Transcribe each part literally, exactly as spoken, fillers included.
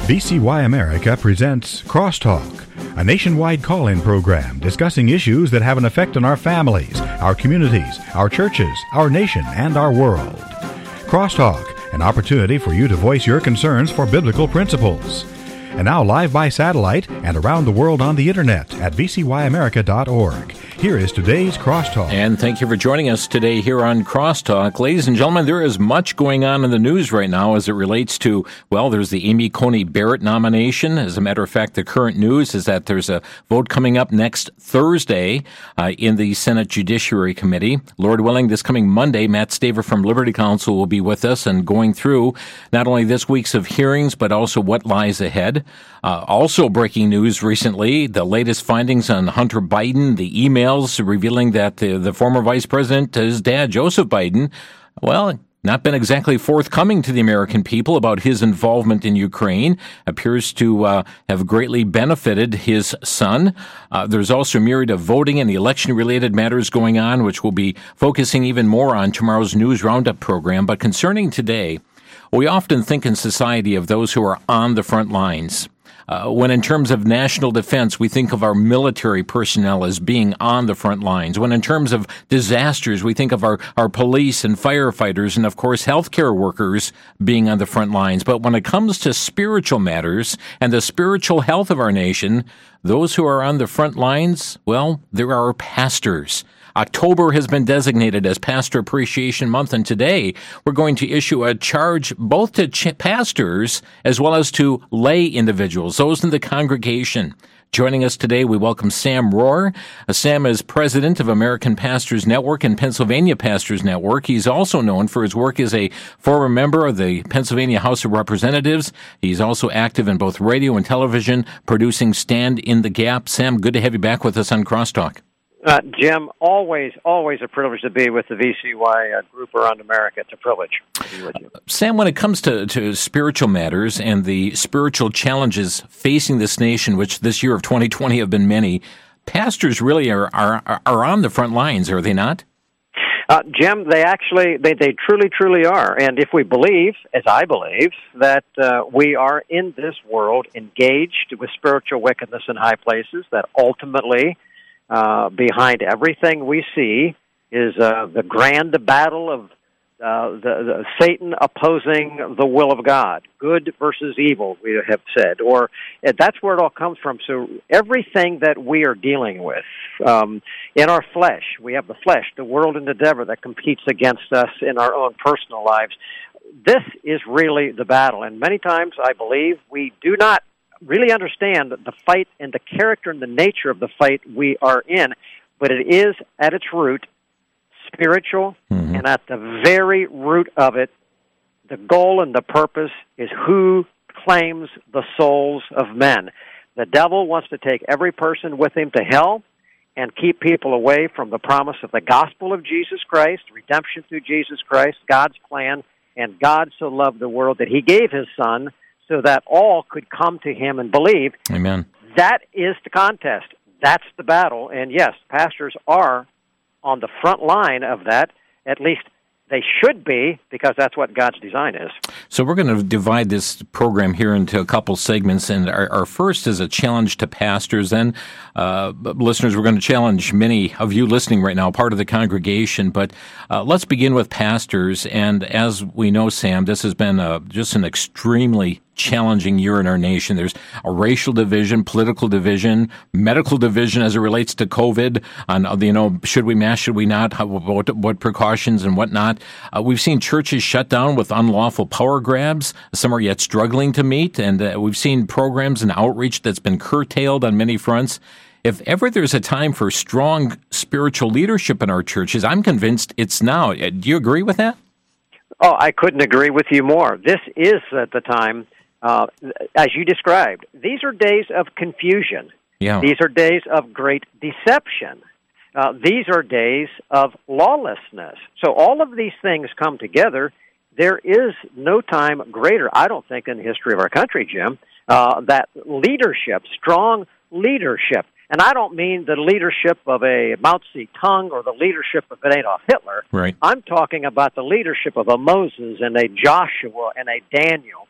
V C Y America presents Crosstalk, a nationwide call-in program discussing issues that have an effect on our families, our communities, our churches, our nation, and our world. Crosstalk, an opportunity for you to voice your concerns for biblical principles. And now live by satellite and around the world on the internet at v c y america dot org. Here is today's Crosstalk. And thank you for joining us today here on Crosstalk. Ladies and gentlemen, there is much going on in the news right now as it relates to, well, there's the Amy Coney Barrett nomination. As a matter of fact, the current news is that there's a vote coming up next Thursday uh, in the Senate Judiciary Committee. Lord willing, this coming Monday, Matt Staver from Liberty Counsel will be with us and going through not only this week's of hearings, but also what lies ahead. Uh, also breaking news recently, the latest findings on Hunter Biden, the emails revealing that the, the former vice president, his dad, Joseph Biden, well, not been exactly forthcoming to the American people about his involvement in Ukraine, appears to uh, have greatly benefited his son. Uh, there's also a myriad of voting and election-related matters going on, which we'll be focusing even more on tomorrow's News Roundup program. But concerning today, we often think in society of those who are on the front lines. Uh, when in terms of national defense, we think of our military personnel as being on the front lines. When in terms of disasters, we think of our, our police and firefighters and, of course, healthcare workers being on the front lines. But when it comes to spiritual matters and the spiritual health of our nation, those who are on the front lines, well, there are pastors. October has been designated as Pastor Appreciation Month, and today we're going to issue a charge both to ch- pastors as well as to lay individuals, those in the congregation. Joining us today, we welcome Sam Rohrer. Uh, Sam is president of American Pastors Network and Pennsylvania Pastors Network. He's also known for his work as a former member of the Pennsylvania House of Representatives. He's also active in both radio and television, producing Stand in the Gap. Sam, good to have you back with us on Crosstalk. Uh, Jim, always, always a privilege to be with the V C Y uh, group around America. It's a privilege to be with you. Sam, when it comes to, to spiritual matters and the spiritual challenges facing this nation, which this year of twenty twenty have been many, pastors really are are, are on the front lines, are they not? Uh, Jim, they actually, they, they truly, truly are. And if we believe, as I believe, that uh, we are in this world engaged with spiritual wickedness in high places, that ultimately Uh, behind everything we see is uh, the grand battle of uh, the, the Satan opposing the will of God, good versus evil, we have said, or uh, that's where it all comes from. So everything that we are dealing with um, in our flesh, we have the flesh, the world, and the devil that competes against us in our own personal lives. This is really the battle, and many times I believe we do not really understand the fight and the character and the nature of the fight we are in, but it is at its root spiritual, mm-hmm. and at the very root of it, the goal and the purpose is who claims the souls of men. The devil wants to take every person with him to hell and keep people away from the promise of the gospel of Jesus Christ, redemption through Jesus Christ, God's plan, and God so loved the world that he gave his son so that all could come to him and believe. Amen. That is the contest. That's the battle. And yes, pastors are on the front line of that. At least they should be, because that's what God's design is. So we're going to divide this program here into a couple segments, and our, our first is a challenge to pastors. Then, uh, listeners, we're going to challenge many of you listening right now, part of the congregation. But uh, let's begin with pastors. And as we know, Sam, this has been a, just an extremely challenging year in our nation. There's a racial division, political division, medical division as it relates to COVID, on, you know, should we mask, should we not, how, what, what precautions and whatnot. Uh, we've seen churches shut down with unlawful power grabs. Some are yet struggling to meet, and uh, we've seen programs and outreach that's been curtailed on many fronts. If ever there's a time for strong spiritual leadership in our churches, I'm convinced it's now. Do you agree with that? Oh, I couldn't agree with you more. This is at the time, uh, as you described, these are days of confusion. Yeah. These are days of great deception. Uh, these are days of lawlessness. So all of these things come together. There is no time greater, I don't think, in the history of our country, Jim, uh, that leadership, strong leadership. And I don't mean the leadership of a Mao Zedong or the leadership of Adolf Hitler. Right. I'm talking about the leadership of a Moses and a Joshua and a Daniel,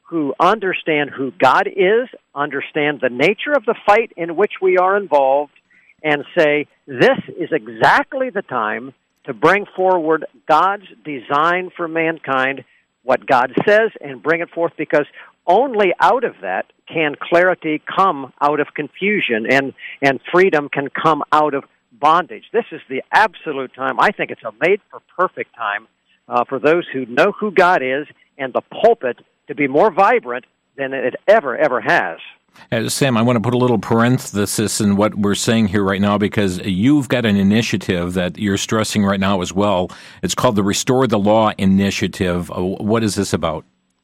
who understand who God is, understand the nature of the fight in which we are involved, and say, this is exactly the time to bring forward God's design for mankind, what God says, and bring it forth, because only out of that can clarity come out of confusion, and, and freedom can come out of bondage. This is the absolute time. I think it's a made-for-perfect time uh, for those who know who God is and the pulpit to be more vibrant than it ever, ever has. Uh, Sam, I want to put a little parenthesis in what we're saying here right now, because you've got an initiative that you're stressing right now as well. It's called the Restore the Law Initiative. Uh, what is this about?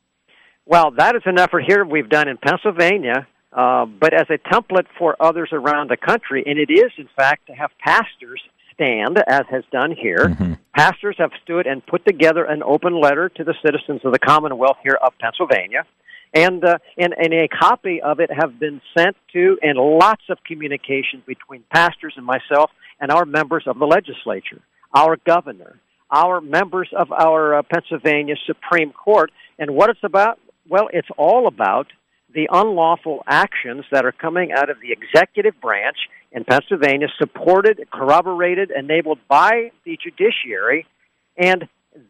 Well, that is an effort here we've done in Pennsylvania, uh, but as a template for others around the country. And it is, in fact, to have pastors stand, as has done here. Mm-hmm. Pastors have stood and put together an open letter to the citizens of the Commonwealth here of Pennsylvania. And, uh, and, and a copy of it have been sent to, and lots of communication between pastors and myself and our members of the legislature, our governor, our members of our uh, Pennsylvania Supreme Court. And what it's about? Well, it's all about the unlawful actions that are coming out of the executive branch in Pennsylvania, supported, corroborated, enabled by the judiciary, and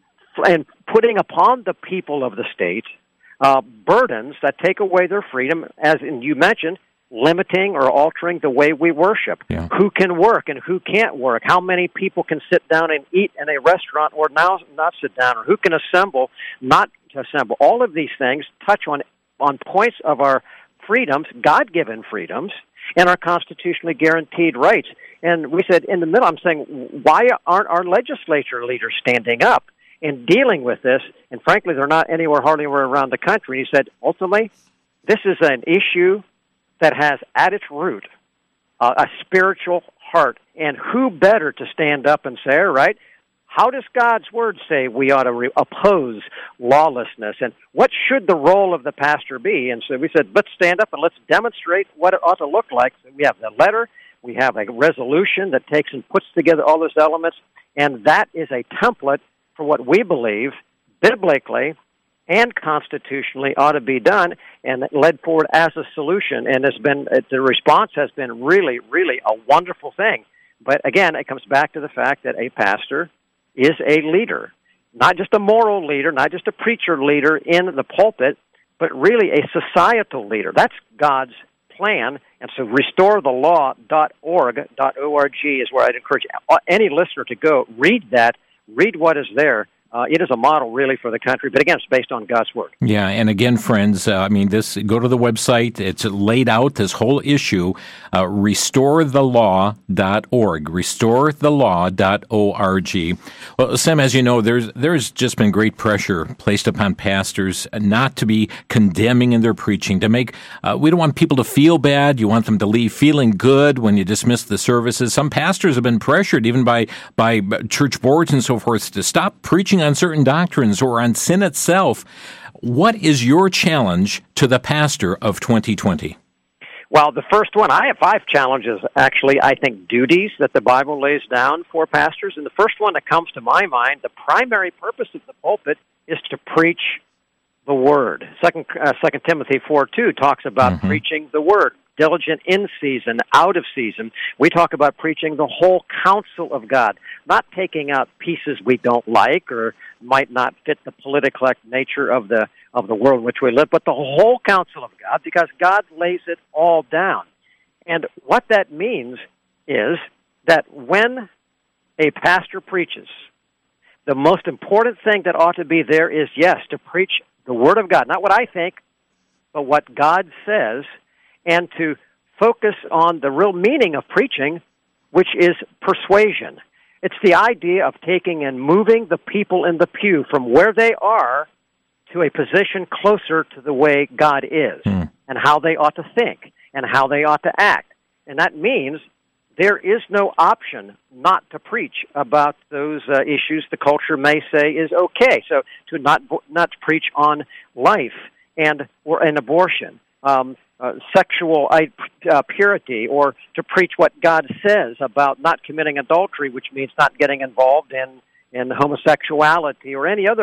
and putting upon the people of the state uh, burdens that take away their freedom, as in, you mentioned, limiting or altering the way we worship. Yeah. Who can work and who can't work? How many people can sit down and eat in a restaurant or now not sit down? Or who can assemble, not to assemble? All of these things touch on on points of our freedoms, God-given freedoms, and our constitutionally guaranteed rights. And we said, in the middle, I'm saying, why aren't our legislature leaders standing up and dealing with this? And frankly, they're not anywhere, hardly anywhere around the country. And he said, ultimately, this is an issue that has at its root uh, a spiritual heart. And who better to stand up and say, all right, how does God's Word say we ought to re- oppose lawlessness? And what should the role of the pastor be? And so we said, let's stand up and let's demonstrate what it ought to look like. So we have the letter, we have a resolution that takes and puts together all those elements, and that is a template for what we believe biblically and constitutionally ought to be done, and led forward as a solution. And has been the response has been really, really a wonderful thing. But again, it comes back to the fact that a pastor is a leader, not just a moral leader, not just a preacher leader in the pulpit, but really a societal leader. That's God's plan. And so restore the law dot org is where I'd encourage any listener to go. Read that. Read what is there. Uh, it is a model, really, for the country. But again, it's based on God's Word. Yeah, and again, friends, uh, I mean, this. Go to the website. It's laid out, this whole issue, uh, restore the law dot org, restore the law dot org. Well, Sam, as you know, there's there's just been great pressure placed upon pastors not to be condemning in their preaching, to make, uh, we don't want people to feel bad. You want them to leave feeling good when you dismiss the services. Some pastors have been pressured, even by, by church boards and so forth, to stop preaching on certain doctrines or on sin itself. What is your challenge to the pastor of twenty twenty? Well, the first one, I have five challenges, actually, I think, duties that the Bible lays down for pastors. And the first one that comes to my mind, the primary purpose of the pulpit is to preach the Word. Second, uh, Second Timothy four two talks about mm-hmm. preaching the Word. Diligent in season, out of season. We talk about preaching the whole counsel of God, not taking out pieces we don't like or might not fit the political nature of the of the world in which we live, but the whole counsel of God, because God lays it all down. And what that means is that when a pastor preaches, the most important thing that ought to be there is, yes, to preach the Word of God, not what I think, but what God says, and to focus on the real meaning of preaching, which is persuasion. It's the idea of taking and moving the people in the pew from where they are to a position closer to the way God is, mm. and how they ought to think, and how they ought to act. And that means there is no option not to preach about those uh, issues the culture may say is okay. So to not not preach on life and or an abortion, um, Uh, sexual uh, purity, or to preach what God says about not committing adultery, which means not getting involved in, in homosexuality or any other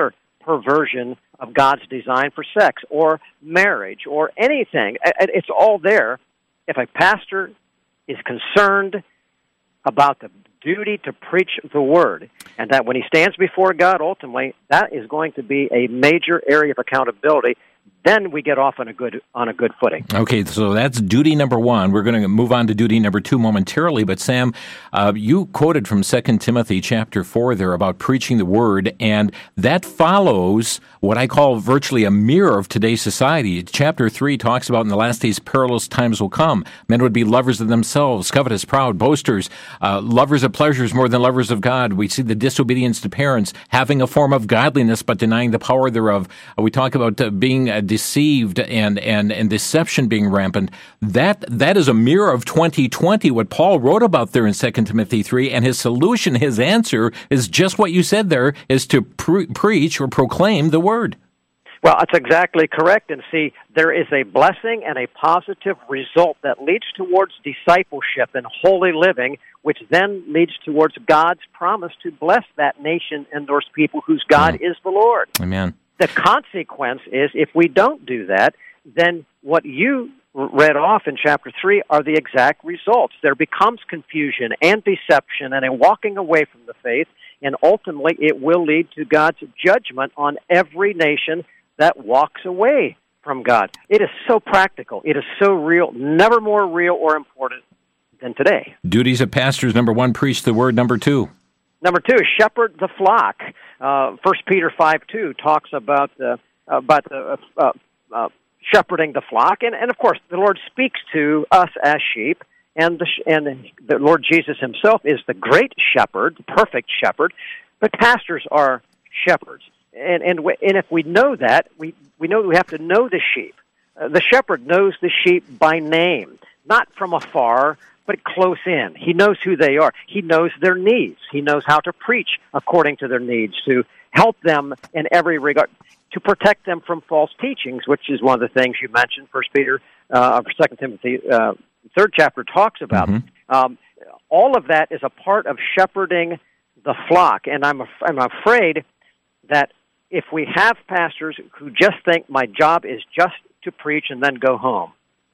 perversion of God's design for sex or marriage or anything. It's all there. If a pastor is concerned about the duty to preach the Word, and that when he stands before God, ultimately, that is going to be a major area of accountability, then we get off on a good on a good footing. Okay, so that's duty number one. We're going to move on to duty number two momentarily. But Sam, uh, you quoted from Second Timothy chapter four there about preaching the Word, and that follows what I call virtually a mirror of today's society. Chapter three talks about in the last days perilous times will come. Men would be lovers of themselves, covetous, proud, boasters, uh, lovers of pleasures more than lovers of God. We see the disobedience to parents, having a form of godliness but denying the power thereof. Uh, we talk about uh, being uh, deceived and, and, and deception being rampant. That that is a mirror of twenty twenty, what Paul wrote about there in Second Timothy three, and his solution, his answer, is just what you said there, is to pre- preach or proclaim the Word. Well, that's exactly correct. And see, there is a blessing and a positive result that leads towards discipleship and holy living, which then leads towards God's promise to bless that nation and those people whose God mm. is the Lord. Amen. The consequence is, if we don't do that, then what you read off in chapter three are the exact results. There becomes confusion and deception and a walking away from the faith, and ultimately it will lead to God's judgment on every nation that walks away from God. It is so practical. It is so real, never more real or important than today. Duties of pastors, number one, preach the Word. Number two. Number two, shepherd the flock. Uh, First Peter five two talks about uh, about the uh, uh, shepherding the flock, and, and of course the Lord speaks to us as sheep, and the and the Lord Jesus Himself is the great shepherd, the perfect shepherd. But pastors are shepherds, and and and if we know that, we we know we have to know the sheep. Uh, the shepherd knows the sheep by name, not from afar, but close in. He knows who they are. He knows their needs. He knows how to preach according to their needs, to help them in every regard, to protect them from false teachings, which is one of the things you mentioned. First Peter, uh, Second Timothy, uh, third chapter talks about. Mm-hmm. Um, all of that is a part of shepherding the flock, and I'm af- I'm afraid that if we have pastors who just think my job is just to preach and then go home,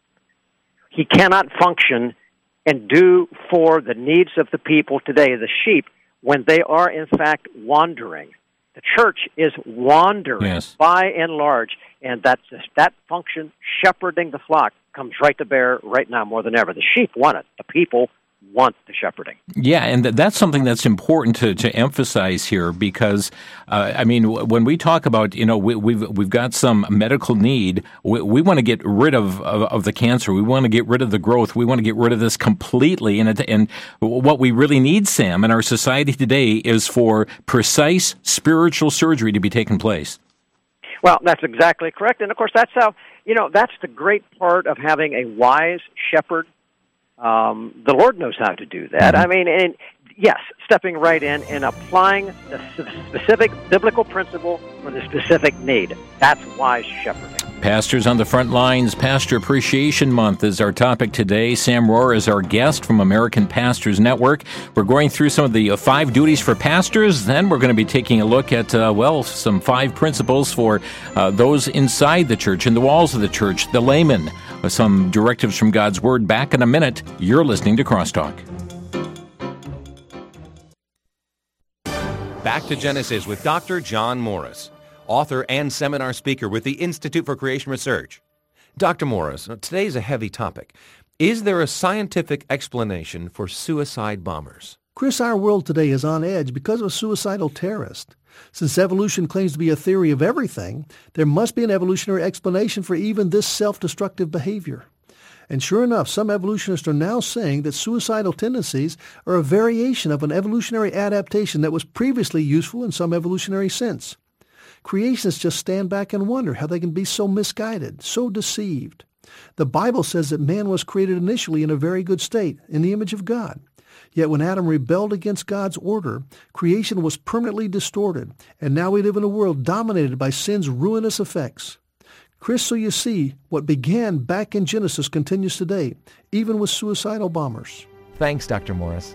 he cannot function and do for the needs of the people today, the sheep, when they are in fact wandering. The church is wandering yes. by and large, and that's that function, shepherding the flock, comes right to bear right now more than ever. The sheep want it. The people want the shepherding. Yeah, and th- that's something that's important to, to emphasize here, because uh, I mean, w- when we talk about, you know, we, we've we've got some medical need, we, we want to get rid of, of of the cancer, we want to get rid of the growth, we want to get rid of this completely, and it, and what we really need, Sam, in our society today is for precise spiritual surgery to be taking place. Well, that's exactly correct, and of course, that's how you know that's the great part of having a wise shepherd. Um, the Lord knows how to do that. Mm-hmm. I mean, and yes, stepping right in and applying the specific biblical principle for the specific need. That's wise shepherding. Pastors on the Front Lines, Pastor Appreciation Month is our topic today. Sam Rohrer is our guest from American Pastors Network. We're going through some of the uh, five duties for pastors. Then we're going to be taking a look at, uh, well, some five principles for uh, those inside the church, in the walls of the church, the layman. With some directives from God's Word. Back in a minute. You're listening to Crosstalk. Back to Genesis with Doctor John Morris, author and seminar speaker with the Institute for Creation Research. Doctor Morris, today's a heavy topic. Is there a scientific explanation for suicide bombers? Chris, our world today is on edge because of a suicidal terrorist. Since evolution claims to be a theory of everything, there must be an evolutionary explanation for even this self-destructive behavior. And sure enough, some evolutionists are now saying that suicidal tendencies are a variation of an evolutionary adaptation that was previously useful in some evolutionary sense. Creationists just stand back and wonder how they can be so misguided, so deceived. The Bible says that man was created initially in a very good state, in the image of God. Yet when Adam rebelled against God's order, creation was permanently distorted, and now we live in a world dominated by sin's ruinous effects. Chris, so you see, what began back in Genesis continues today, even with suicidal bombers. Thanks, Doctor Morris.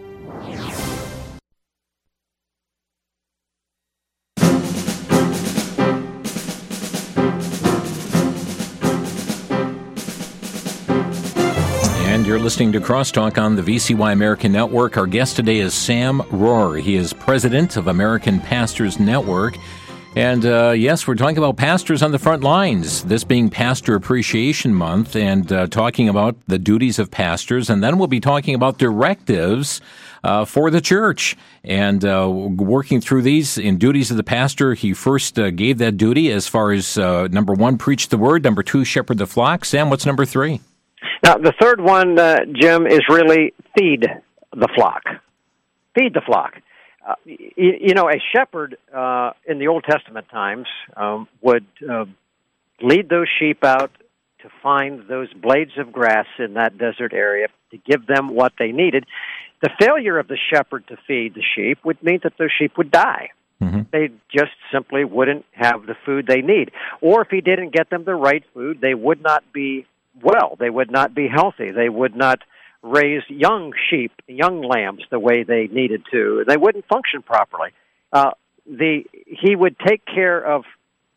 and you're listening to Crosstalk on the V C Y American Network. Our guest today is Sam Rohrer. He is president of American Pastors Network. And uh, yes, we're talking about pastors on the front lines, this being Pastor Appreciation Month, and uh, talking about the duties of pastors. And then we'll be talking about directives uh, for the church and uh, working through these in duties of the pastor. He first uh, gave that duty as far as uh, number one, preach the word, number two, shepherd the flock. Sam, what's number three? Now, the third one, uh, Jim, is really feed the flock. Feed the flock. Uh, you, you know, a shepherd uh, in the Old Testament times um, would uh, lead those sheep out to find those blades of grass in that desert area to give them what they needed. The failure of the shepherd to feed the sheep would mean that those sheep would die. Mm-hmm. They just simply wouldn't have the food they need. Or if he didn't get them the right food, they would not be well. They would not be healthy. They would not raise young sheep, young lambs the way they needed to. They wouldn't function properly. Uh, the he would take care of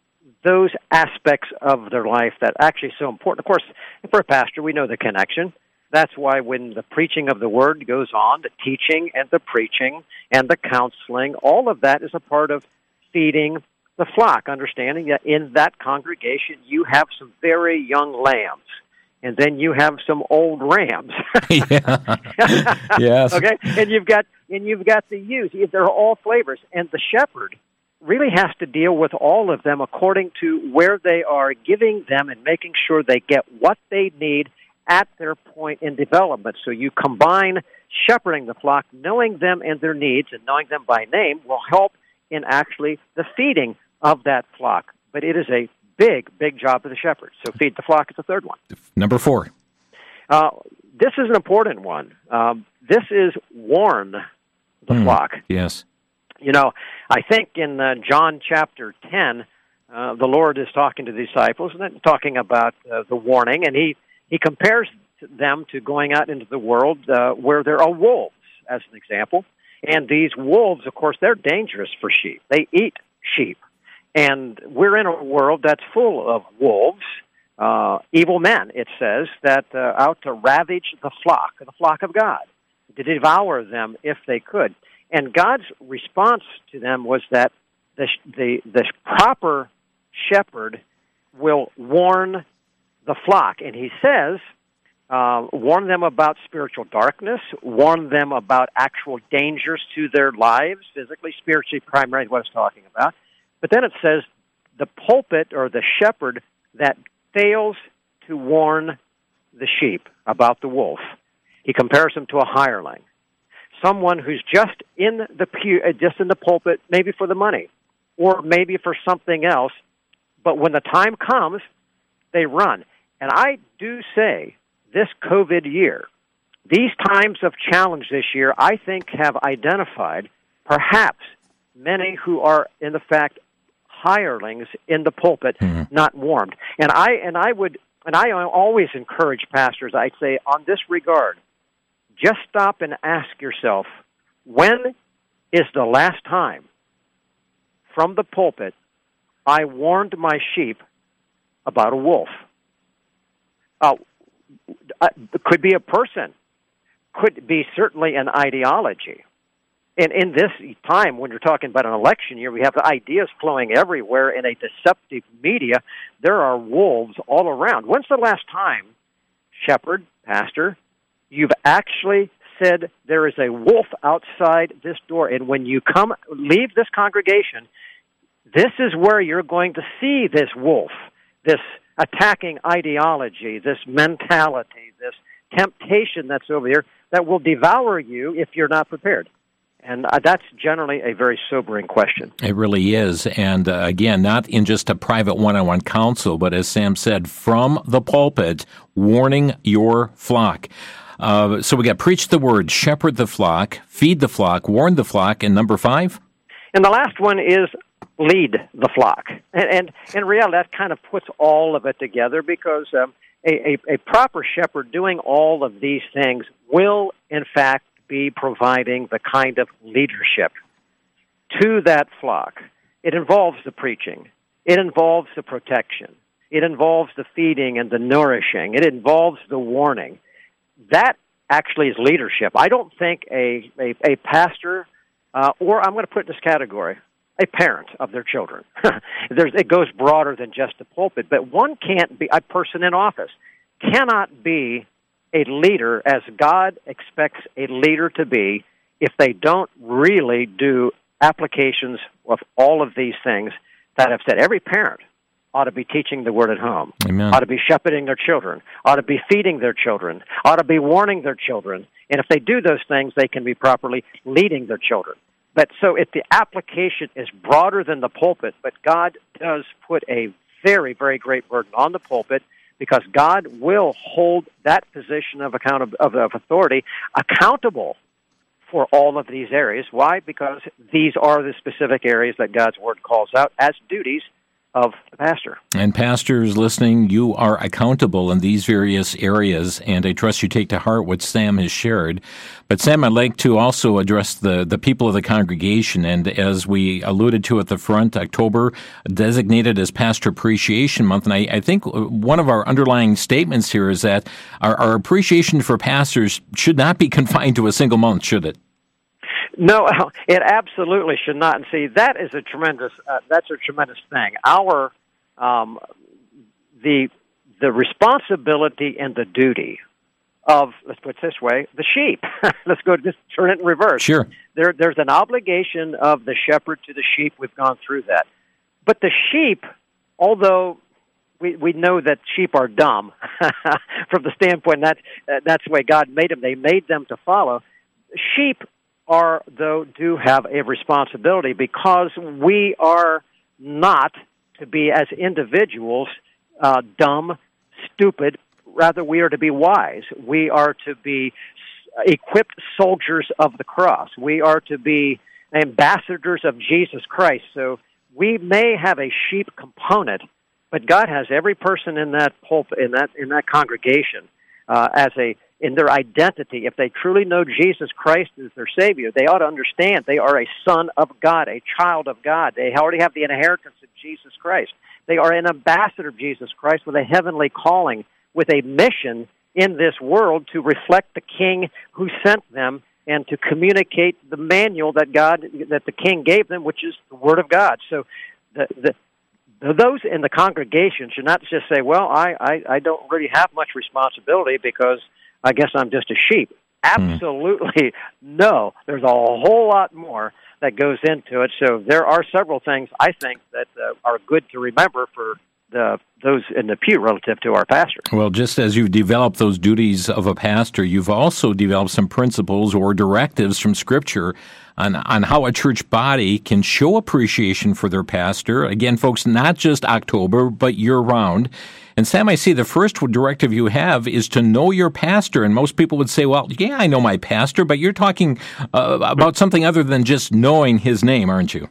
those aspects of their life that are actually so important. Of course, for a pastor, we know the connection. That's why when the preaching of the word goes on, the teaching and the preaching and the counseling, all of that is a part of feeding the flock, understanding that in that congregation you have some very young lambs. And then you have some old rams. Yeah. Yes. Okay. And you've got and you've got the youth. They're all flavors. And the shepherd really has to deal with all of them according to where they are, giving them and making sure they get what they need at their point in development. So you combine shepherding the flock, knowing them and their needs, and knowing them by name will help in actually the feeding of that flock. But it is a big, big job of the shepherd. So feed the flock is the third one. Number four. Uh, this is an important one. Um, this is warn the mm, flock. Yes. You know, I think in uh, John chapter ten, uh, the Lord is talking to the disciples and then talking about uh, the warning, and he, he compares them to going out into the world uh, where there are wolves, as an example. And these wolves, of course, they're dangerous for sheep. They eat sheep. And we're in a world that's full of wolves, uh, evil men, it says, that uh, out to ravage the flock, the flock of God, to devour them if they could. And God's response to them was that the the, the proper shepherd will warn the flock. And he says, uh, warn them about spiritual darkness, warn them about actual dangers to their lives, physically, spiritually, primarily what it's talking about. But then it says the pulpit or the shepherd that fails to warn the sheep about the wolf. He compares him to a hireling, someone who's just in the pew, just in the pulpit, maybe for the money, or maybe for something else. But when the time comes, they run. And I do say this COVID year, these times of challenge this year, I think have identified perhaps many who are, in the fact, hirelings in the pulpit, mm-hmm. not warmed. And I and I would and I always encourage pastors, I'd say, on this regard, just stop and ask yourself, when is the last time from the pulpit I warned my sheep about a wolf? Uh, it could be a person, could be certainly an ideology. And in this time, when you're talking about an election year, we have ideas flowing everywhere in a deceptive media. There are wolves all around. When's the last time, shepherd, pastor, you've actually said there is a wolf outside this door, and when you come, leave this congregation, this is where you're going to see this wolf, this attacking ideology, this mentality, this temptation that's over here that will devour you if you're not prepared. And uh, that's generally a very sobering question. It really is. And uh, again, not in just a private one-on-one counsel, but as Sam said, from the pulpit, warning your flock. Uh, so we got preach the word, shepherd the flock, feed the flock, warn the flock, and number five? And the last one is lead the flock. And, and in reality, that kind of puts all of it together because um, a, a, a proper shepherd doing all of these things will, in fact, be providing the kind of leadership to that flock. It involves the preaching. It involves the protection. It involves the feeding and the nourishing. It involves the warning. that actually is leadership. I don't think a, a, a pastor, uh, or I'm going to put in this category, a parent of their children. There's, it goes broader than just a pulpit, but one can't be, a person in office cannot be a leader as God expects a leader to be if they don't really do applications of all of these things that I've said. Every parent ought to be teaching the Word at home, Amen. ought to be shepherding their children, ought to be feeding their children, ought to be warning their children. And if they do those things, they can be properly leading their children. But so if the application is broader than the pulpit, but God does put a very, very great burden on the pulpit, because God will hold that position of account of, of, of authority accountable for all of these areas. Why? Because these are the specific areas that God's Word calls out as duties of the pastor. And pastors listening, you are accountable in these various areas, and I trust you take to heart what Sam has shared. But Sam, I'd like to also address the, the people of the congregation, and as we alluded to at the front, October designated as Pastor Appreciation Month, and I, I think one of our underlying statements here is that our, our appreciation for pastors should not be confined to a single month, should it? No, it absolutely should not. And see, that is a tremendous. Uh, that's a tremendous thing. Our um, the the responsibility and the duty of, let's put it this way, the sheep. Let's go just turn it in reverse. Sure. There, there's an obligation of the shepherd to the sheep. We've gone through that, but the sheep, although we we know that sheep are dumb from the standpoint that uh, that's the way God made them. They made them to follow. Sheep are, though, do have a responsibility because we are not to be, as individuals, uh, dumb, stupid. Rather, we are to be wise. We are to be equipped soldiers of the cross. We are to be ambassadors of Jesus Christ. So we may have a sheep component, but God has every person in that pulpit, in that in that congregation, uh, as a in their identity. If they truly know Jesus Christ as their Savior, they ought to understand they are a son of God, a child of God. They already have the inheritance of Jesus Christ. They are an ambassador of Jesus Christ with a heavenly calling, with a mission in this world to reflect the King who sent them and to communicate the manual that God, that the King gave them, which is the Word of God. So the, the those in the congregation should not just say, well, I, I, I don't really have much responsibility because I guess I'm just a sheep. Absolutely no. There's a whole lot more that goes into it. So there are several things, I think, that uh, are good to remember for the those in the pew relative to our pastor. Well, just as you've developed those duties of a pastor, you've also developed some principles or directives from Scripture on, on how a church body can show appreciation for their pastor. Again, folks, not just October, but year-round. And Sam, I see the first directive you have is to know your pastor. And most people would say, well, yeah, I know my pastor, but you're talking uh, about something other than just knowing his name, aren't you?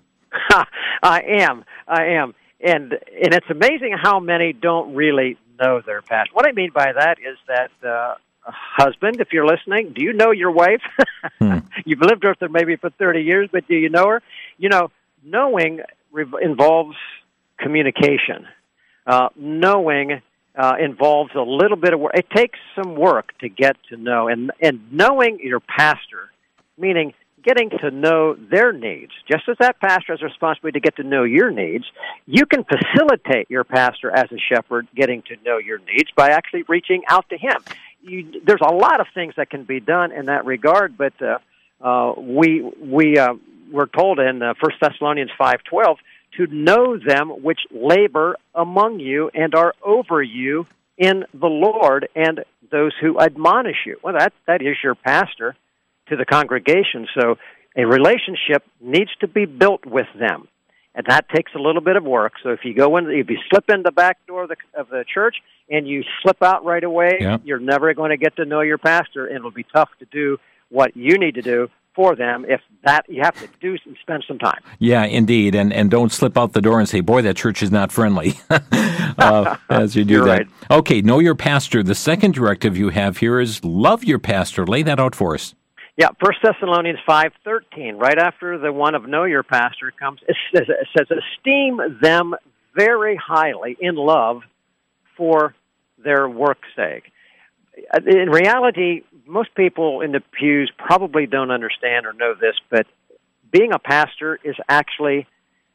I am. I am. And and it's amazing how many don't really know their pastor. What I mean by that is that, uh, husband, if you're listening, do you know your wife? hmm. You've lived with her maybe for thirty years, but do you know her? You know, knowing re- involves communication. Uh, knowing uh, involves a little bit of work. It takes some work to get to know. And, and knowing your pastor, meaning getting to know their needs, just as that pastor has a responsibility to get to know your needs, you can facilitate your pastor as a shepherd getting to know your needs by actually reaching out to him. You, there's a lot of things that can be done in that regard, but uh, uh, we we uh, we're told in uh, First Thessalonians five twelve to know them which labor among you and are over you in the Lord, and those who admonish you. Well, that that is your pastor to the congregation. So a relationship needs to be built with them, and that takes a little bit of work. So if you go in, if you slip in the back door of the, of the church and you slip out right away, yeah. you're never going to get to know your pastor, and it'll be tough to do what you need to do for them. If that, you have to do and spend some time. Yeah, indeed, and and don't slip out the door and say, "Boy, that church is not friendly." uh, as you do You're that. Right. Okay, know your pastor. The second directive you have here is love your pastor. Lay that out for us. Yeah, First Thessalonians five thirteen, right after the one of know your pastor comes, it says, it says, esteem them very highly in love for their work's sake. in reality, most people in the pews probably don't understand or know this, but being a pastor is actually,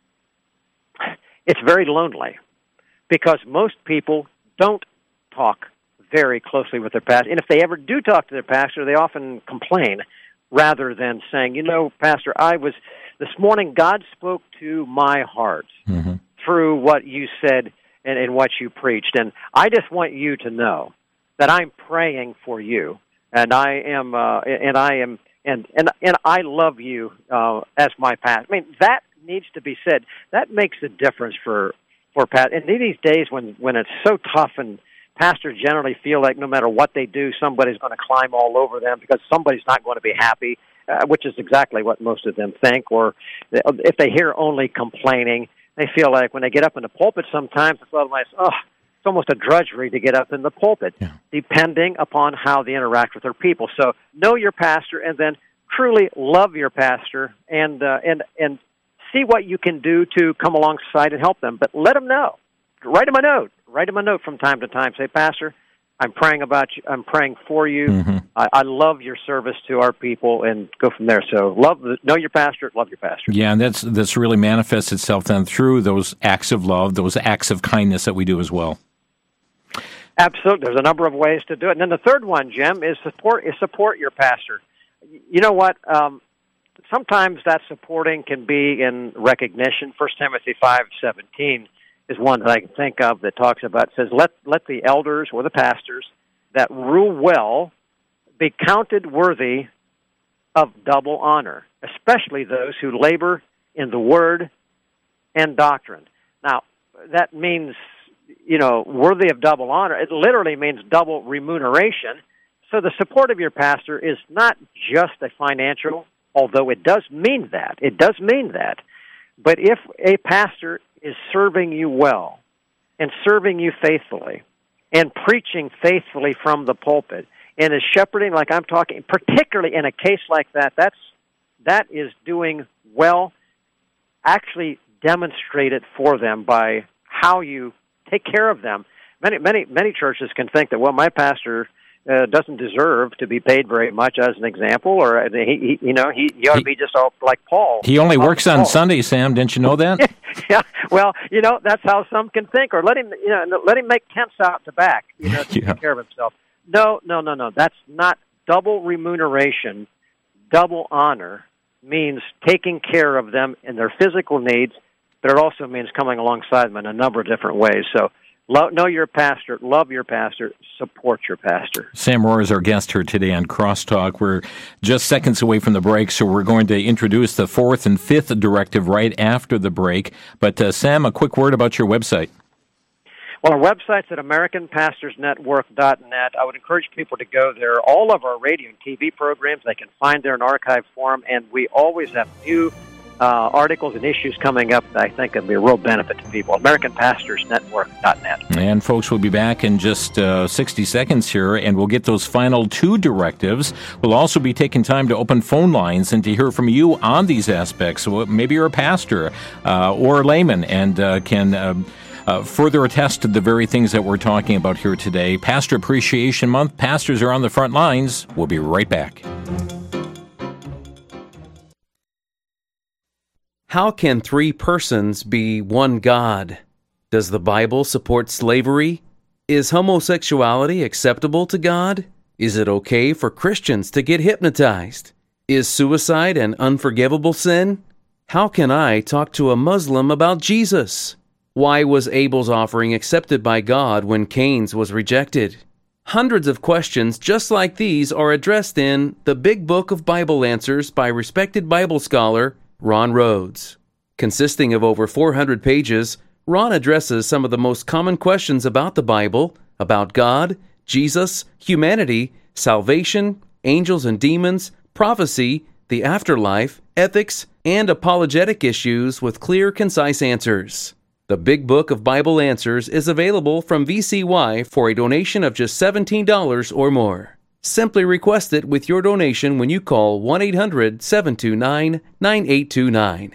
it's very lonely because most people don't talk very closely with their pastor. And if they ever do talk to their pastor, they often complain rather than saying, you know, Pastor, I was, this morning God spoke to my heart mm-hmm. through what you said and, and what you preached. And I just want you to know that I'm praying for you. And I am, uh, and I am, and, and, and I love you, uh, as my pastor. I mean, that needs to be said. That makes a difference for, for pastors. And in these days when, when it's so tough and pastors generally feel like no matter what they do, somebody's going to climb all over them because somebody's not going to be happy, uh, which is exactly what most of them think. Or if they hear only complaining, they feel like when they get up in the pulpit sometimes, it's a little like, oh, it's almost a drudgery to get up in the pulpit, yeah. depending upon how they interact with their people. So know your pastor and then truly love your pastor and uh, and and see what you can do to come alongside and help them. But let them know. Write them a note. Write them a note from time to time. Say, Pastor, I'm praying about you. I'm praying for you. Mm-hmm. I, I love your service to our people, and go from there. So, love, know your pastor, love your pastor. Yeah, and that's that's really manifests itself then through those acts of love, those acts of kindness that we do as well. Absolutely, there's a number of ways to do it. And then the third one, Jim, is support. Is support your pastor. You know what? Um, sometimes that supporting can be in recognition. First Timothy five seventeen. Is one that I can think of that talks about, says, let let the elders or the pastors that rule well be counted worthy of double honor, especially those who labor in the word and doctrine. Now, that means, you know, worthy of double honor. It literally means double remuneration. So the support of your pastor is not just a financial, although it does mean that. It does mean that. But if a pastor is serving you well and serving you faithfully and preaching faithfully from the pulpit and is shepherding like I'm talking, particularly in a case like that, that's, that is doing well. Actually demonstrate it for them by how you take care of them. Many, many, many churches can think that, well, my pastor Uh, doesn't deserve to be paid very much, as an example, or he, he you know, he, he ought to be just all like Paul. He only works on Sunday, Sam. Didn't you know that? Yeah. Well, you know, that's how some can think. Or let him, you know, let him make tents out the back, you know, to yeah. take care of himself. No, no, no, no. That's not double remuneration. Double honor means taking care of them and their physical needs, but it also means coming alongside them in a number of different ways. So. Love, know your pastor, love your pastor, support your pastor. Sam Rohrer is our guest here today on Crosstalk. We're just seconds away from the break, so we're going to introduce the fourth and fifth directive right after the break. But uh, Sam, a quick word about your website. Well, our website's at American Pastors Network dot net. I would encourage people to go there. All of our radio and T V programs, they can find there in archive form, and we always have new Uh, articles and issues coming up that I think will be a real benefit to people. American Pastors Network dot net. And folks, we'll be back in just uh, sixty seconds here, and we'll get those final two directives. We'll also be taking time to open phone lines and to hear from you on these aspects. So maybe you're a pastor uh, or a layman and uh, can uh, uh, further attest to the very things that we're talking about here today. Pastor Appreciation Month. Pastors are on the front lines. We'll be right back. How can three persons be one God? Does the Bible support slavery? Is homosexuality acceptable to God? Is it okay for Christians to get hypnotized? Is suicide an unforgivable sin? How can I talk to a Muslim about Jesus? Why was Abel's offering accepted by God when Cain's was rejected? Hundreds of questions just like these are addressed in The Big Book of Bible Answers by respected Bible scholar Ron Rhodes. Consisting of over four hundred pages, Ron addresses some of the most common questions about the Bible, about God, Jesus, humanity, salvation, angels and demons, prophecy, the afterlife, ethics, and apologetic issues with clear, concise answers. The Big Book of Bible Answers is available from V C Y for a donation of just seventeen dollars or more. Simply request it with your donation when you call one eight hundred seven two nine nine eight two nine.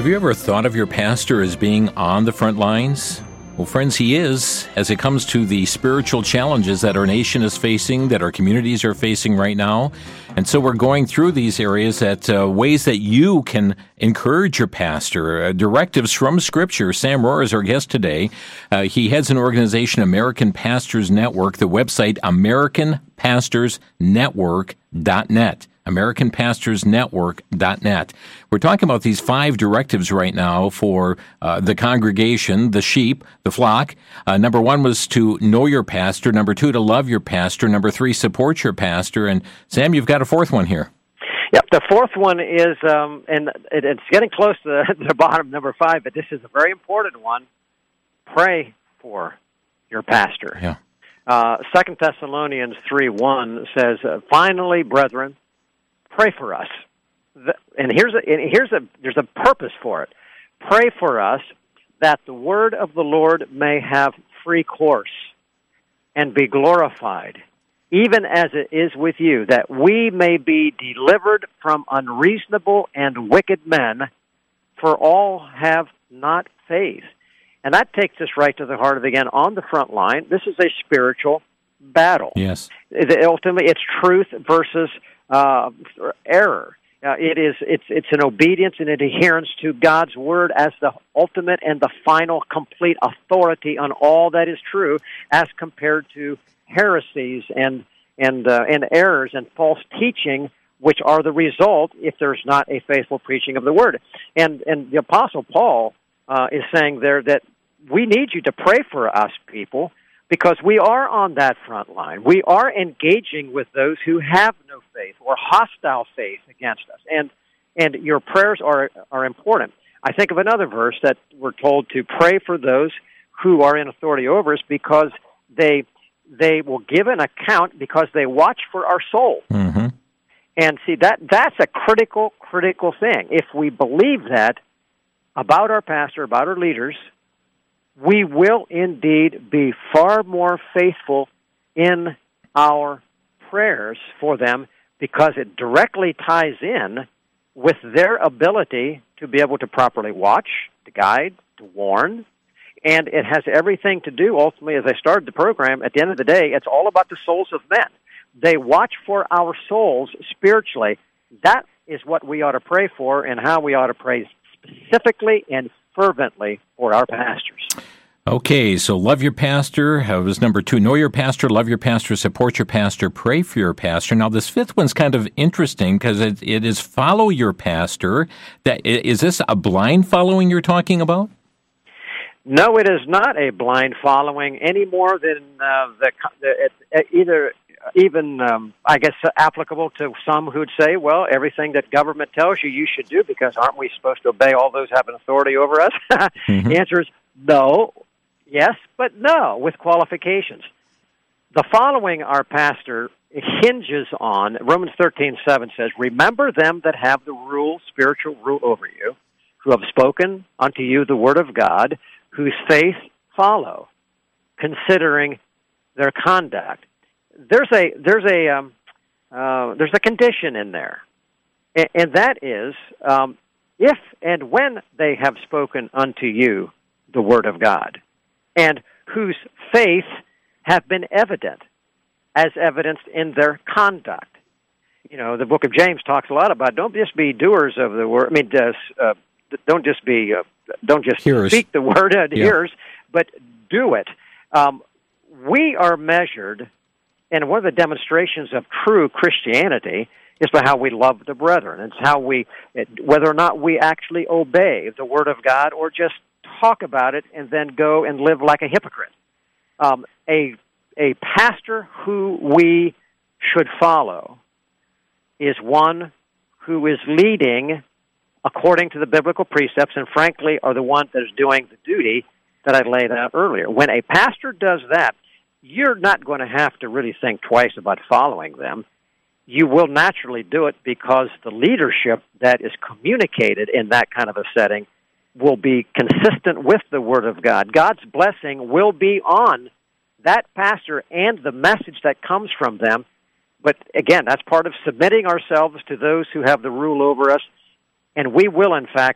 Have you ever thought of your pastor as being on the front lines? Well, friends, he is, as it comes to the spiritual challenges that our nation is facing, that our communities are facing right now. And so we're going through these areas at uh, ways that you can encourage your pastor, uh, directives from Scripture. Sam Rohrer is our guest today. Uh, he heads an organization, American Pastors Network, the website American Pastors Network dot net. American Pastors Network dot net. We're talking about these five directives right now for uh, the congregation, the sheep, the flock. Uh, number one was to know your pastor. Number two, to love your pastor. Number three, support your pastor. And Sam, you've got a fourth one here. Yep, the fourth one is, um, and it, it's getting close to the, the bottom, number five, but this is a very important one. Pray for your pastor. Yeah. Uh, Second Thessalonians three one says, uh, finally, brethren, pray for us. The, and here's a, and here's a, there's a purpose for it. Pray for us that the word of the Lord may have free course and be glorified, even as it is with you, that we may be delivered from unreasonable and wicked men, for all have not faith. And that takes us right to the heart of, again, on the front line. This is a spiritual battle. Yes. It, ultimately, it's truth versus uh, error. Uh, it is it's it's an obedience and an adherence to God's word as the ultimate and the final complete authority on all that is true, as compared to heresies and and uh, and errors and false teaching, which are the result if there's not a faithful preaching of the word. And and the Apostle Paul uh, is saying there that we need you to pray for us, people, because we are on that front line. We are engaging with those who have no faith or hostile faith against us. And and your prayers are are important. I think of another verse that we're told to pray for those who are in authority over us, because they they will give an account because they watch for our soul. Mm-hmm. And see, that that's a critical, critical thing. If we believe that about our pastor, about our leaders, we will indeed be far more faithful in our prayers for them, because it directly ties in with their ability to be able to properly watch, to guide, to warn. And it has everything to do, ultimately, as I started the program, at the end of the day, it's all about the souls of men. They watch for our souls spiritually. That is what we ought to pray for, and how we ought to pray specifically and fervently for our pastors. Okay, so love your pastor. That was number two. Know your pastor, love your pastor, support your pastor, pray for your pastor. Now, this fifth one's kind of interesting, because it, it is follow your pastor. That, is this a blind following you're talking about? No, it is not a blind following any more than uh, the, the either even um, I guess applicable to some who'd say, well, everything that government tells you, you should do, because aren't we supposed to obey all those who have an authority over us? Mm-hmm. The answer is no, yes, but no, with qualifications. The following our pastor hinges on, Romans thirteen seven says, remember them that have the rule, spiritual rule over you, who have spoken unto you the word of God, whose faith follow, considering their conduct. There's a there's a um, uh, there's a condition in there, and, and that is um, if and when they have spoken unto you the word of God, and whose faith have been evident, as evidenced in their conduct. You know, the book of James talks a lot about don't just be doers of the word. I mean, uh, don't just be uh, don't just hearers. Speak the word and yeah. hearers, but do it. Um, we are measured. And one of the demonstrations of true Christianity is by how we love the brethren. It's how we, whether or not we actually obey the Word of God or just talk about it and then go and live like a hypocrite. Um, a a pastor who we should follow is one who is leading according to the biblical precepts, and frankly are the one that is doing the duty that I laid out earlier. When a pastor does that, you're not going to have to really think twice about following them. You will naturally do it because the leadership that is communicated in that kind of a setting will be consistent with the Word of God. God's blessing will be on that pastor and the message that comes from them. But again, that's part of submitting ourselves to those who have the rule over us, and we will, in fact,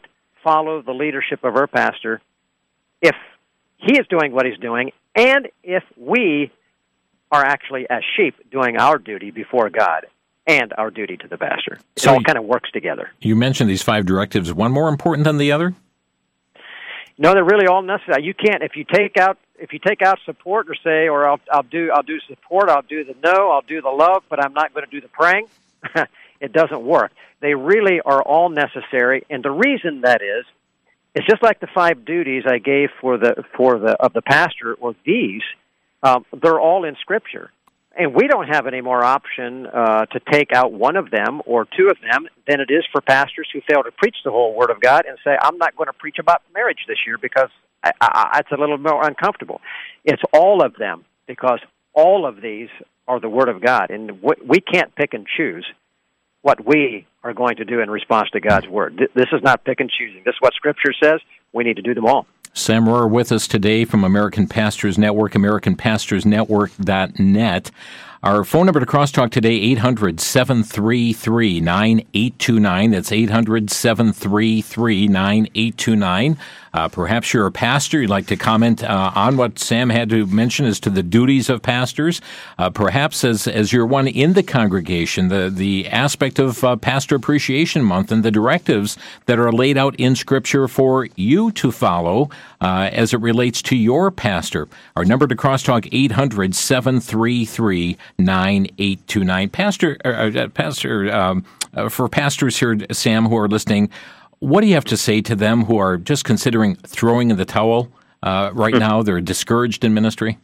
follow the leadership of our pastor if he is doing what he's doing and if we are actually, as sheep, doing our duty before God and our duty to the pastor. It So all you- kind of works together. You mentioned these five directives. One more important than the other? No, they're really all necessary. You can't if you take out if you take out support or say, or I'll I'll do I'll do support, I'll do the no, I'll do the love, but I'm not going to do the praying. It doesn't work. They really are all necessary, and the reason that is, it's just like the five duties I gave for the for the of the pastor, or these, um, they're all in Scripture. And we don't have any more option uh, to take out one of them or two of them than it is for pastors who fail to preach the whole Word of God and say, I'm not going to preach about marriage this year because I, I, it's a little more uncomfortable. It's all of them, because all of these are the Word of God. And we can't pick and choose what we are going to do in response to God's Word. This is not pick and choosing. This is what Scripture says. We need to do them all. Sam Rohrer with us today from American Pastors Network, American Pastors Network dot net. Our phone number to Crosstalk today, eight hundred, seven three three, nine eight two nine. That's eight hundred, seven three three, nine eight two nine. Uh, perhaps you're a pastor. You'd like to comment uh, on what Sam had to mention as to the duties of pastors. Uh, perhaps as as you're one in the congregation, the, the aspect of uh, Pastor Appreciation Month and the directives that are laid out in Scripture for you to follow uh, as it relates to your pastor. Our number to Crosstalk, eight hundred, seven three three, nine eight two nine. Pastor, uh, uh, Pastor, um, uh, for pastors here, Sam, who are listening, what do you have to say to them who are just considering throwing in the towel uh, right now? They're discouraged in ministry.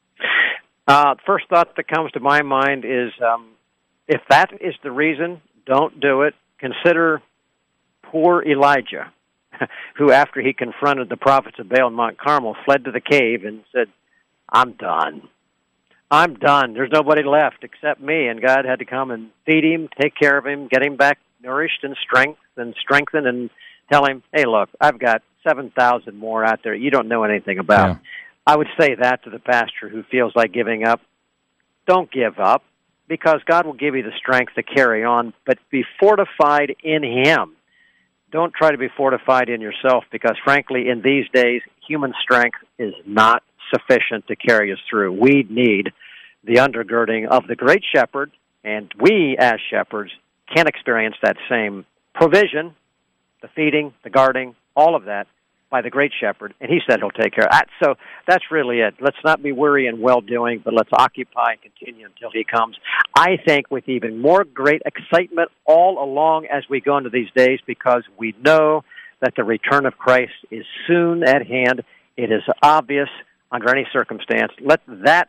Uh, first thought that comes to my mind is, um, if that is the reason, don't do it. Consider poor Elijah, who, after he confronted the prophets of Baal in Mount Carmel, fled to the cave and said, I'm done. I'm done. There's nobody left except me. And God had to come and feed him, take care of him, get him back nourished and strength and strengthened, and tell him, hey, look, I've got seven thousand more out there you don't know anything about. Yeah. I would say that to the pastor who feels like giving up. Don't give up, because God will give you the strength to carry on, but be fortified in him. Don't try to be fortified in yourself, because, frankly, in these days, human strength is not sufficient to carry us through. We need the undergirding of the great shepherd, and we, as shepherds, can experience that same provision, the feeding, the guarding, all of that, by the great shepherd, and he said he'll take care of that. So that's really it. Let's not be weary in well-doing, but let's occupy and continue until he comes. I think with even more great excitement all along as we go into these days, because we know that the return of Christ is soon at hand. It is obvious under any circumstance. Let that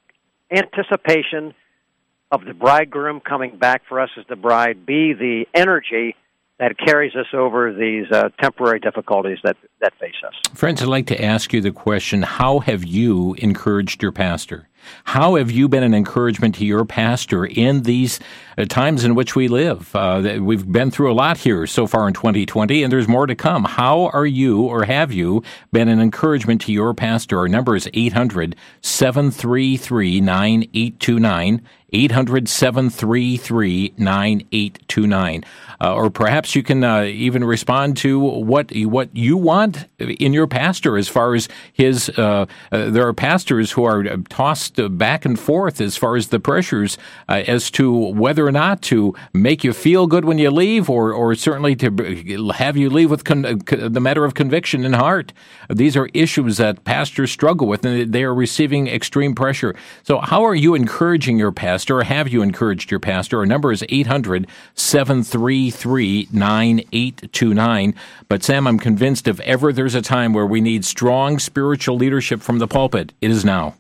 anticipation of the bridegroom coming back for us as the bride be the energy that carries us over these uh, temporary difficulties that, that face us. Friends, I'd like to ask you the question, how have you encouraged your pastor? How have you been an encouragement to your pastor in these uh, times in which we live? Uh, we've been through a lot here so far in twenty twenty, and there's more to come. How are you, or have you, been an encouragement to your pastor? Our number is eight hundred, seven three three, nine eight two nine, eight hundred, seven three three, nine eight two nine. Uh, or perhaps you can uh, even respond to what what you want in your pastor as far as his, uh, uh, there are pastors who are tossed back and forth as far as the pressures uh, as to whether or not to make you feel good when you leave, or, or certainly to have you leave with con- the matter of conviction in heart. These are issues that pastors struggle with, and they are receiving extreme pressure. So how are you encouraging your pastor, or have you encouraged your pastor? Our number is eight hundred, seven three three, nine eight two nine. But Sam, I'm convinced if ever there's a time where we need strong spiritual leadership from the pulpit, it is now.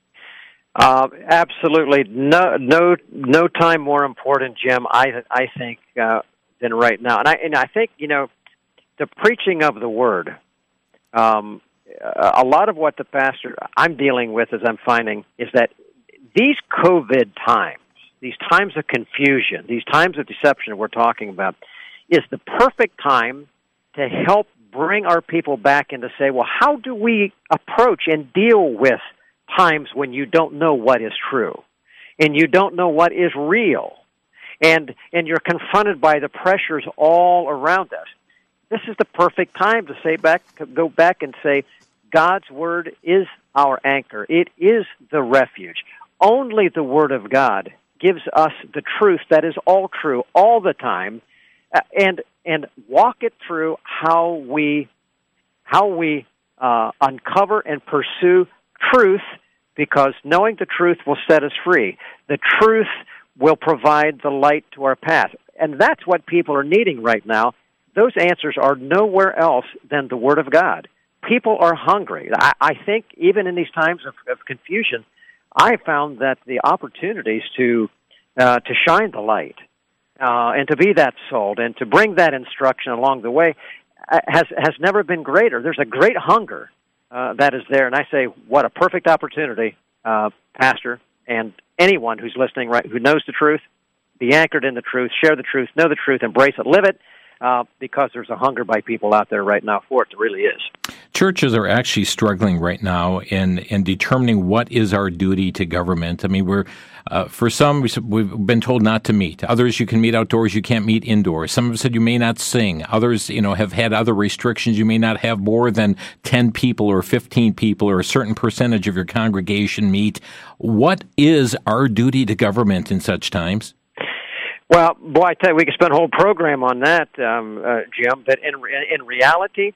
Uh, absolutely. No, no, no time more important, Jim, I, I think, uh, than right now. And I, and I think, you know, the preaching of the word, um, a lot of what the pastor I'm dealing with, as I'm finding, is that these COVID times, these times of confusion, these times of deception we're talking about, is the perfect time to help bring our people back and to say, well, how do we approach and deal with times when you don't know what is true and you don't know what is real, and and you're confronted by the pressures all around us? this is the perfect time to say back, go back and say, God's Word is our anchor. It is the refuge. Only the Word of God gives us the truth that is all true all the time, uh, and and walk it through how we how we uh, uncover and pursue truth, because knowing the truth will set us free. The truth will provide the light to our path, and that's what people are needing right now. Those answers are nowhere else than the Word of God. People are hungry. I, I think even in these times of, of confusion, I found that the opportunities to uh, to shine the light uh, and to be that salt and to bring that instruction along the way uh, has has never been greater. There's a great hunger uh, that is there, and I say, what a perfect opportunity, uh, Pastor, and anyone who's listening, right, who knows the truth, be anchored in the truth, share the truth, know the truth, embrace it, live it. Uh, because there's a hunger by people out there right now for it. There really is. Churches are actually struggling right now in, in determining what is our duty to government. I mean, we're uh, for some, we've been told not to meet. Others, you can meet outdoors, you can't meet indoors. Some have said you may not sing. Others, you know, have had other restrictions. You may not have more than ten people or fifteen people or a certain percentage of your congregation meet. What is our duty to government in such times? Well, boy, I tell you, we could spend a whole program on that, um, uh, Jim, but in in reality,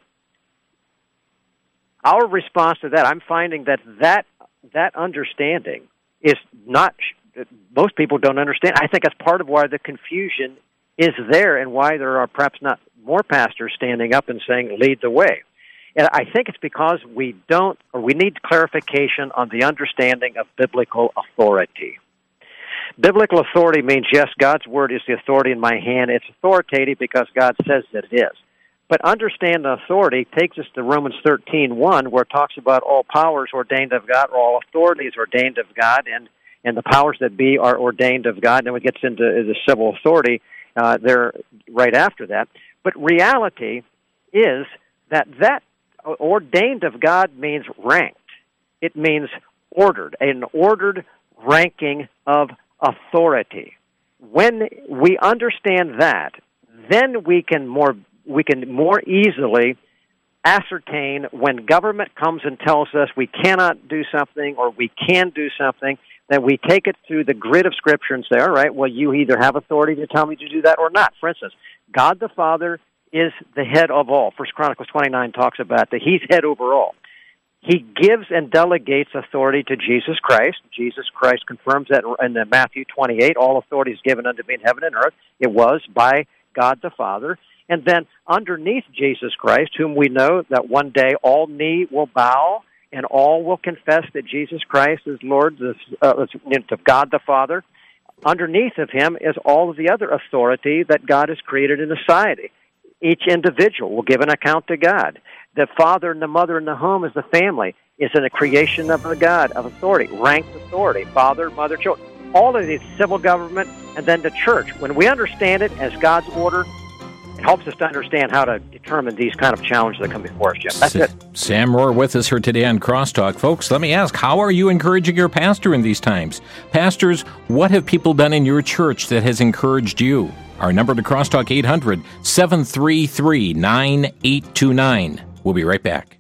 our response to that, I'm finding that that, that understanding is not, most people don't understand. I think that's part of why the confusion is there and why there are perhaps not more pastors standing up and saying, lead the way. And I think it's because we don't, or we need clarification on the understanding of biblical authority. Biblical authority means, yes, God's Word is the authority in my hand. It's authoritative because God says that it is. But understand the authority takes us to Romans thirteen one, where it talks about all powers ordained of God, or all authorities ordained of God, and, and the powers that be are ordained of God. And then it gets into the civil authority uh, there right after that. But reality is that that ordained of God means ranked. It means ordered, an ordered ranking of authority. When we understand that, then we can more we can more easily ascertain when government comes and tells us we cannot do something or we can do something, that we take it through the grid of Scripture and say, all right, well, you either have authority to tell me to do that or not. For instance, God the Father is the head of all. First Chronicles twenty-nine talks about that he's head over all. He gives and delegates authority to Jesus Christ. Jesus Christ confirms that in Matthew twenty-eight, all authority is given unto me in heaven and earth. It was by God the Father. And then underneath Jesus Christ, whom we know that one day all knee will bow and all will confess that Jesus Christ is Lord uh, to God the Father. Underneath of him is all of the other authority that God has created in society. Each individual will give an account to God. The father and the mother in the home is the family. It's in the creation of the God, of authority, ranked authority, father, mother, children. All of these, civil government, and then the church. When we understand it as God's order, it helps us to understand how to determine these kind of challenges that come before us, Jim. That's it. Sam Rohr with us here today on Crosstalk. Folks, let me ask, how are you encouraging your pastor in these times? Pastors, what have people done in your church that has encouraged you? Our number to Crosstalk, eight hundred, seven three three, nine eight two nine. We'll be right back.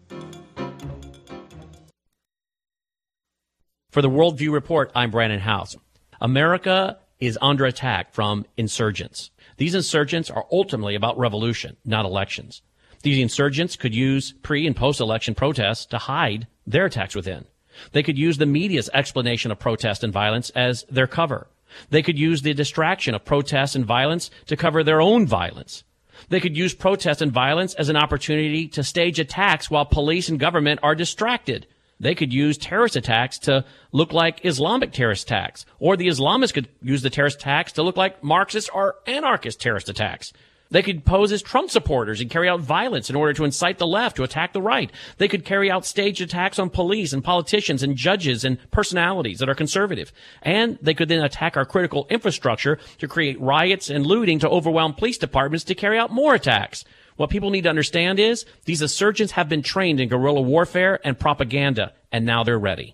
For the Worldview Report, I'm Brandon House. America is under attack from insurgents. These insurgents are ultimately about revolution, not elections. These insurgents could use pre- and post-election protests to hide their attacks within. They could use the media's explanation of protest and violence as their cover. They could use the distraction of protest and violence to cover their own violence. They could use protest and violence as an opportunity to stage attacks while police and government are distracted. They could use terrorist attacks to look like Islamic terrorist attacks, or the Islamists could use the terrorist attacks to look like Marxist or anarchist terrorist attacks. They could pose as Trump supporters and carry out violence in order to incite the left to attack the right. They could carry out staged attacks on police and politicians and judges and personalities that are conservative. And they could then attack our critical infrastructure to create riots and looting to overwhelm police departments to carry out more attacks. What people need to understand is these insurgents have been trained in guerrilla warfare and propaganda, and now they're ready.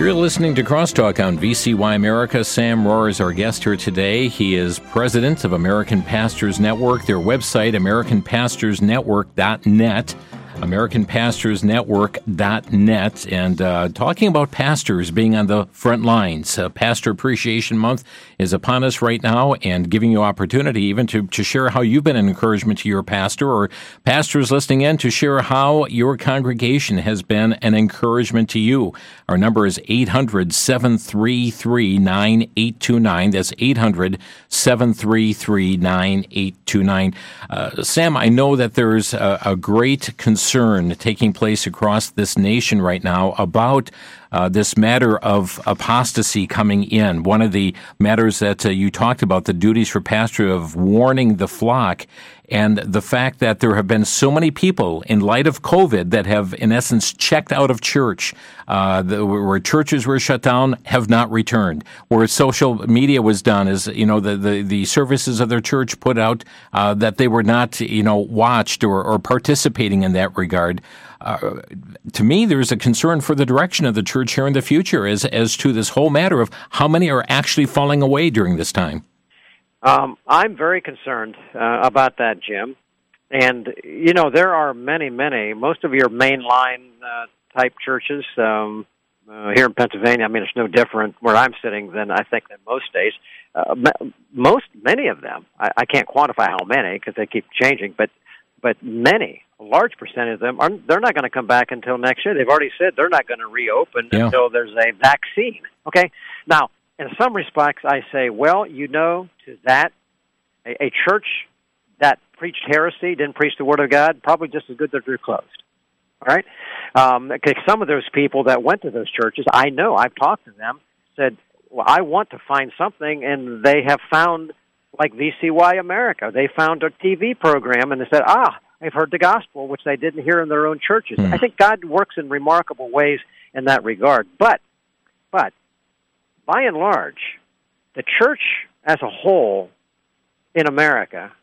You're listening to Crosstalk on V C Y America. Sam Rohrer is our guest here today. He is president of American Pastors Network. Their website, american pastors network dot net. american pastors network dot net, and uh, talking about pastors being on the front lines. Uh, Pastor Appreciation Month is upon us right now, and giving you opportunity even to, to share how you've been an encouragement to your pastor, or pastors listening in to share how your congregation has been an encouragement to you. Our number is eight hundred, seven three three, nine eight two nine. That's eight hundred, seven three three, nine eight two nine. Uh, Sam, I know that there's a, a great concern taking place across this nation right now about uh, this matter of apostasy coming in. One of the matters that uh, you talked about, the duties for pastor of warning the flock, and the fact that there have been so many people in light of COVID that have, in essence, checked out of church, uh, the, where churches were shut down, have not returned. Where social media was done, is you know the the, the services of their church put out uh, that they were not you know watched or, or participating in that regard. Uh, to me, there's a concern for the direction of the church here in the future, as as to this whole matter of how many are actually falling away during this time. Um, I'm very concerned uh, about that, Jim. And, you know, there are many, many, most of your mainline uh, type churches um, uh, here in Pennsylvania. I mean, it's no different where I'm sitting than I think than most states. Uh, most, many of them, I, I can't quantify how many because they keep changing, but but many, a large percentage of them, are they're not going to come back until next year. They've already said they're not going to reopen yeah. until there's a vaccine. Okay? Now, in some respects, I say, well, you know, to that, a, a church that preached heresy, didn't preach the Word of God, probably just as good that they're closed. All right? Um, some of those people that went to those churches, I know, I've talked to them, said, well, I want to find something, and they have found, like V C Y America, they found a T V program, and they said, ah, they've heard the gospel, which they didn't hear in their own churches. Mm. I think God works in remarkable ways in that regard. But, but, by and large, the church as a whole in America,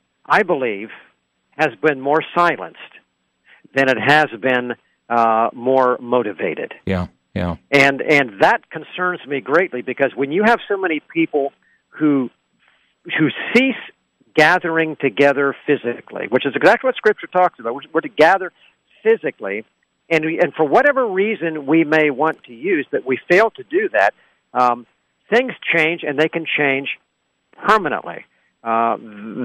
I believe, has been more silenced than it has been uh, more motivated. Yeah, yeah. And and that concerns me greatly, because when you have so many people who who cease gathering together physically, which is exactly what Scripture talks about, we're, we're to gather physically, and we, and for whatever reason we may want to use, that we fail to do that, um, things change, and they can change permanently. Uh,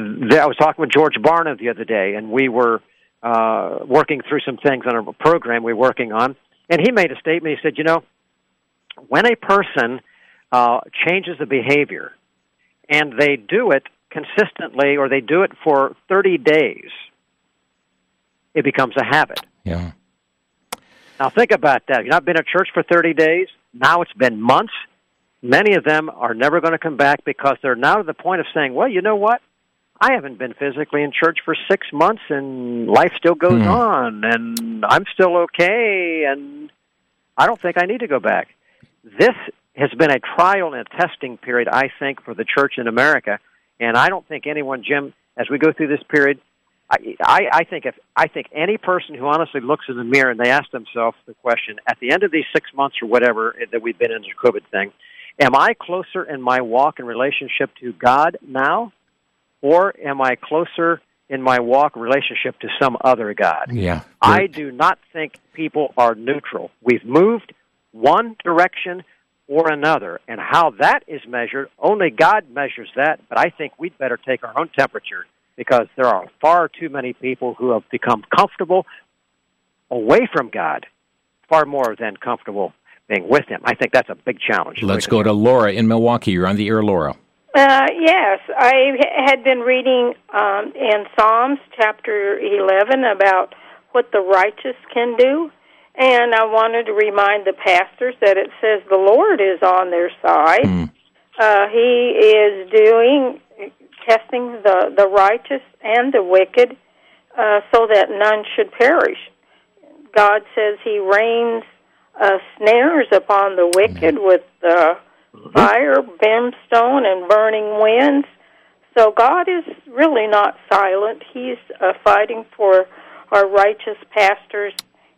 I was talking with George Barna the other day, and we were uh, working through some things on a program we were working on, and he made a statement. He said, you know, when a person uh, changes a behavior, and they do it consistently, or they do it for thirty days, it becomes a habit. Yeah. Now think about that. You've not been at church for thirty days. Now it's been months. Many of them are never going to come back because they're now to the point of saying, well, you know what? I haven't been physically in church for six months, and life still goes mm. on, and I'm still okay, and I don't think I need to go back. This has been a trial and a testing period, I think, for the church in America, and I don't think anyone, Jim, as we go through this period, I, I, I think if I think any person who honestly looks in the mirror and they ask themselves the question, at the end of these six months or whatever that we've been in the COVID thing, am I closer in my walk and relationship to God now, or am I closer in my walk and relationship to some other God? Yeah, I do not think people are neutral. We've moved one direction or another, and how that is measured, only God measures that, but I think we'd better take our own temperature, because there are far too many people who have become comfortable away from God, far more than comfortable being with Him. I think that's a big challenge. Let's go to Laura in Milwaukee. You're on the air, Laura. Uh, yes, I had been reading um, in Psalms chapter eleven about what the righteous can do, and I wanted to remind the pastors that it says the Lord is on their side. Mm. Uh, he is doing, testing the, the righteous and the wicked uh, so that none should perish. God says He rains uh, snares upon the wicked mm. with uh, fire, brimstone, and burning winds. So God is really not silent. He's uh, fighting for our righteous pastors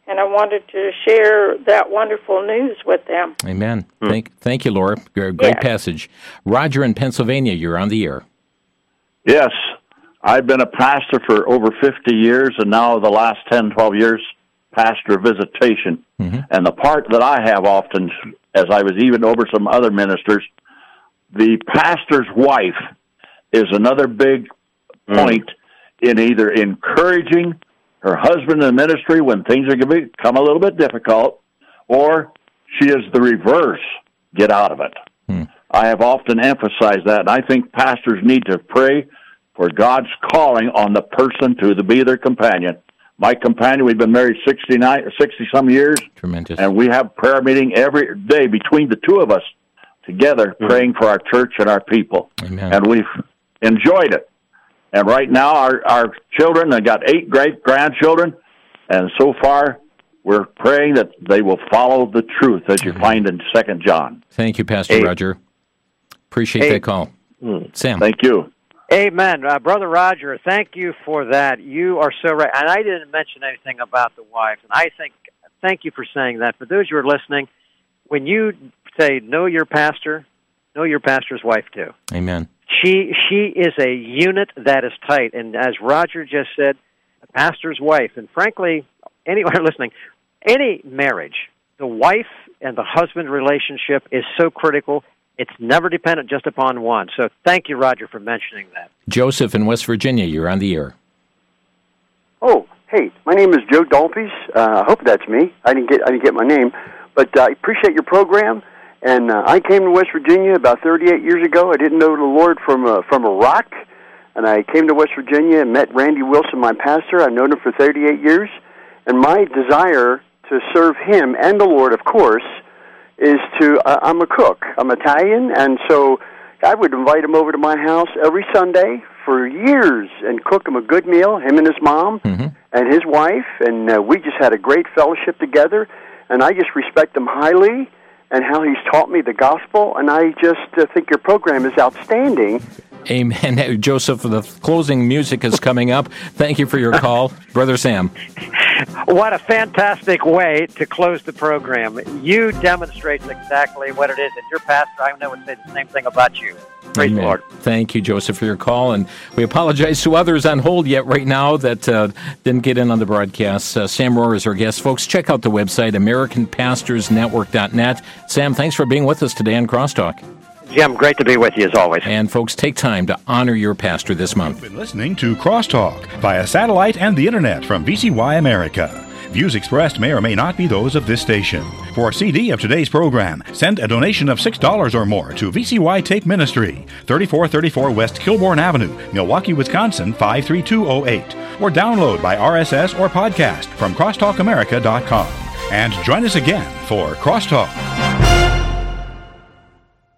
and I wanted to share that wonderful news with them. Amen. Mm. Thank, thank you, Laura. Great yes. passage. Roger in Pennsylvania, you're on the air. Yes. I've been a pastor for over fifty years, and now the last ten, twelve years, pastor of visitation. Mm-hmm. And the part that I have often, as I was even over some other ministers, the pastor's wife is another big point mm. in either encouraging her husband in ministry when things are going to become a little bit difficult, or she is the reverse, get out of it. Hmm. I have often emphasized that, and I think pastors need to pray for God's calling on the person to be their companion. My companion, we've been married sixty-nine or sixty-some years. Tremendous. And we have prayer meeting every day between the two of us together, hmm. praying for our church and our people. Amen. And we've enjoyed it. And right now, our, our children, I got eight great-grandchildren, and so far, we're praying that they will follow the truth, as you find in Second John. Thank you, Pastor Eight. Roger. Appreciate Eight. that call. Mm. Sam. Thank you. Amen. Uh, Brother Roger, thank you for that. You are so right. And I didn't mention anything about the wife, and I think, thank you for saying that. For those who are listening, when you say, know your pastor, know your pastor's wife, too. Amen. She she is a unit that is tight, and as Roger just said, a pastor's wife. And frankly, anyone listening, any marriage, the wife and the husband relationship is so critical. It's never dependent just upon one. So thank you, Roger, for mentioning that. Joseph in West Virginia, you're on the air. Oh, hey, my name is Joe Dalpies. Uh, I hope that's me. I didn't get I didn't get my name, but uh, I appreciate your program. And uh, I came to West Virginia about thirty-eight years ago. I didn't know the Lord from uh, from Iraq, and I came to West Virginia and met Randy Wilson, my pastor. I've known him for thirty-eight years, and my desire to serve him and the Lord, of course, is to. Uh, I'm a cook. I'm Italian, and so I would invite him over to my house every Sunday for years and cook him a good meal. Him and his mom mm-hmm. and his wife, and uh, we just had a great fellowship together. And I just respect him highly, and how he's taught me the gospel, and I just uh, think your program is outstanding. Amen. Joseph, the closing music is coming up. Thank you for your call. Brother Sam. What a fantastic way to close the program. You demonstrate exactly what it is, and your pastor, I know, would say the same thing about you. Praise Amen. the Lord. Thank you, Joseph, for your call, and we apologize to others on hold yet right now that uh, didn't get in on the broadcast. Uh, Sam Rohrer is our guest. Folks, check out the website, American Pastors Network dot net. Sam, thanks for being with us today on Crosstalk. Jim, great to be with you as always. And folks, take time to honor your pastor this month. You've been listening to Crosstalk via satellite and the internet from V C Y America. Views expressed may or may not be those of this station. For a C D of today's program, send a donation of six dollars or more to V C Y Tape Ministry, thirty-four thirty-four West Kilbourne Avenue, Milwaukee, Wisconsin, five three two oh eight. Or download by R S S or podcast from crosstalk america dot com. And join us again for Crosstalk.